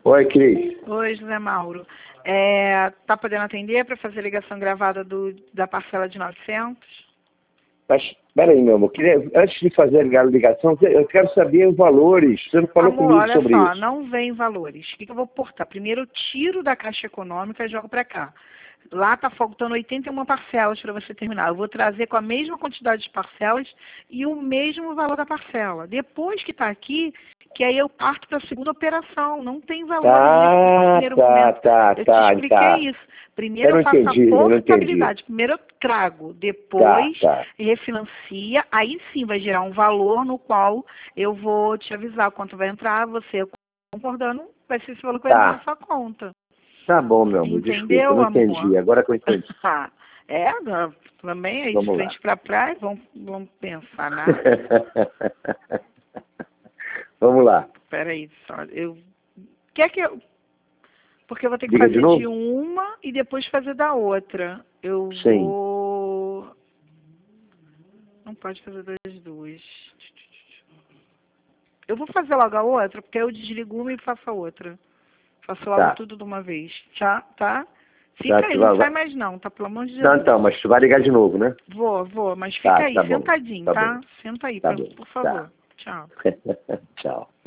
Oi, Cris. Oi, José Mauro. Tá podendo atender para fazer a ligação gravada da parcela de 900? Mas, peraí, meu amor, antes de fazer a ligação, eu quero saber os valores. Você não falou Amor, comigo olha sobre só, isso. não vem valores. O que eu vou portar? Primeiro eu tiro da Caixa Econômica e jogo para cá. Lá está faltando 81 parcelas para você terminar. Eu vou trazer com a mesma quantidade de parcelas e o mesmo valor da parcela. Depois que está aqui, que aí eu parto para a segunda operação. Não tem valores nesse primeiro momento. Eu te expliquei isso. Primeiro eu faço a portabilidade. Primeiro eu trago, depois refinancia. Aí sim vai gerar um valor no qual eu vou te avisar quanto vai entrar. Você concordando, vai ser esse valor que vai entrar na sua conta. Tá bom, meu amor. Entendeu, desculpa, não entendi. amor? Agora que eu entendi. Também aí Vamos de frente para a praia, vamos pensar, né? Vamos lá. Peraí, só, quer que eu... Porque eu vou ter que Diga fazer de de uma e depois fazer da outra. Sim. Vou... Não pode fazer das duas. Eu vou fazer logo a outra, porque aí eu desligo uma e faço a outra. Faço logo tudo de uma vez. Tá? Fica aí, não sai mais não, tá? Pelo amor de Jesus. Não, mas tu vai ligar de novo, né? Vou, mas fica aí, tá sentadinho, bom. tá? Senta aí, por favor. Tchau. Tchau.